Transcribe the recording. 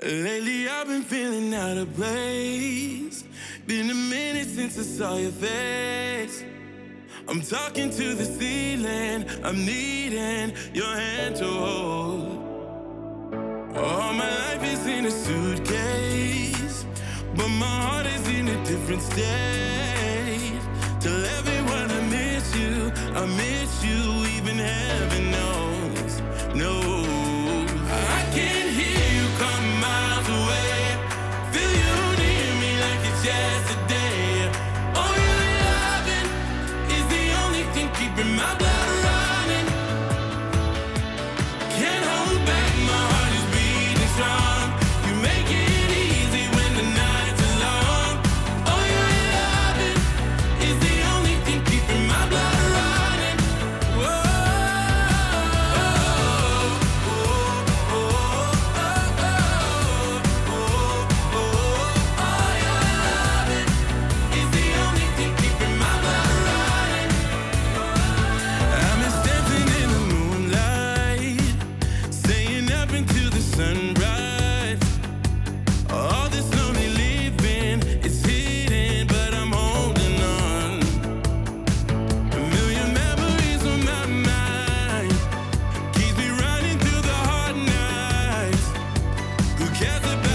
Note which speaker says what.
Speaker 1: Lately I've been feeling out of place. Been a minute since I saw your face. I'm talking to the ceiling. I'm needing your hand to hold. All my life is in a suitcase, but my heart is in a different state. Tell everyone I miss you. I miss you, even heaven knows. No, I can hear you come miles away. Feel you near me like it's yesterday. Oh, your loving is the only thing keeping my blood running. Can't hold back, my heart is beating strong. You make it easy when the nights are long. Oh, your loving is the only thing keeping my blood running. Whoa, oh, oh, oh, oh, oh, oh. Oh, your loving is the only thing keeping my blood running. I'm just dancing in the moonlight, staying up until the sunrise. All this lonely living is hidden, but I'm holding on. A million memories on my mind, keeps me running through the hard nights. Who cares about